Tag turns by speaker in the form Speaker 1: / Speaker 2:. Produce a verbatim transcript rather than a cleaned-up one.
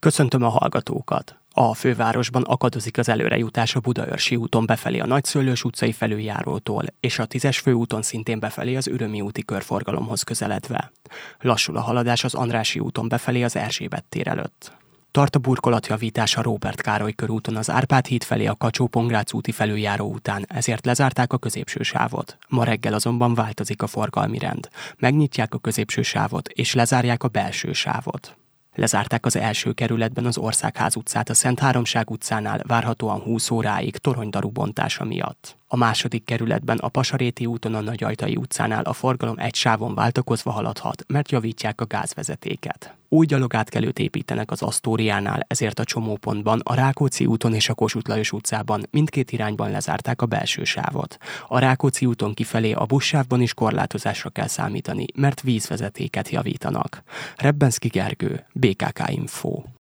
Speaker 1: Köszöntöm a hallgatókat! A fővárosban akadozik az előrejutás a Budaörsi úton befelé a Nagyszőlős utcai felüljárótól, és a tízes főúton szintén befelé az Ürömi úti körforgalomhoz közeledve. Lassul a haladás az Andrássy úton befelé az Erzsébet tér előtt. Tart a burkolatjavítás a Róbert Károly körúton az Árpád híd felé a Kacsó-Pongrác úti felüljáró után, ezért lezárták a középső sávot. Ma reggel azonban változik a forgalmi rend. Megnyitják a középső sávot, és lezárják a belső sávot. Lezárták az első kerületben az Országház utcát a Szent Háromság utcánál várhatóan húsz óráig toronydaru bontása miatt. A második kerületben a Pasaréti úton a Nagyajtai utcánál a forgalom egy sávon váltakozva haladhat, mert javítják a gázvezetéket. Új gyalogátkelőt építenek az Asztóriánál, ezért a csomópontban, a Rákóczi úton és a Kossuth Lajos utcában mindkét irányban lezárták a belső sávot. A Rákóczi úton kifelé a buszsávban is korlátozásra kell számítani, mert vízvezetéket javítanak. Rebbenszky Gergő, bé ká ká Info.